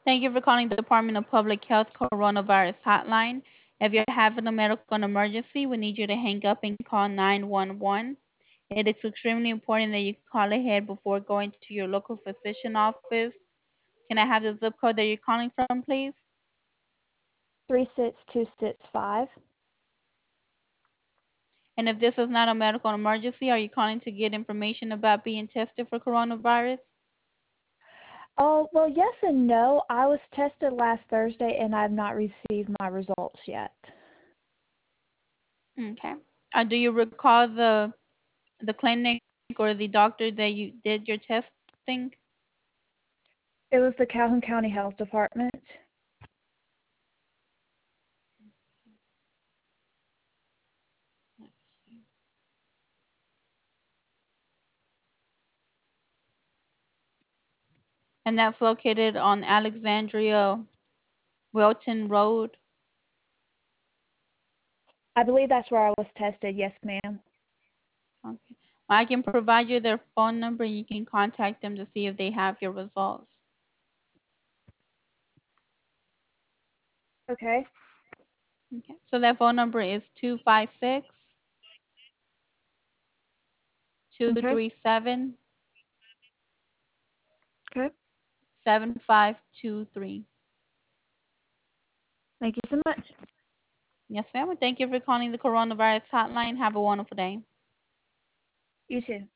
Thank you for calling the Department of Public Health Coronavirus Hotline. If you're having a medical emergency, we need you to hang up and call 911. It is extremely important that you call ahead before going to your local physician office. Can I have the zip code that you're calling from, please? 36265. And if this is not a medical emergency, are you calling to get information about being tested for coronavirus? Oh, well, yes and no. I was tested last Thursday and I've not received my results yet. Okay. Do you recall the clinic or the doctor that you did your testing? It was the Calhoun County Health Department. And that's located on Alexandria Wilton Road. I believe that's where I was tested. Yes, ma'am. Okay. Well, I can provide you their phone number. You can contact them to see if they have your results. Okay. Okay. So that phone number is 256 Okay. 237 Okay. 7523. Thank you so much. Yes, ma'am. Thank you for calling the coronavirus hotline. Have a wonderful day. You too.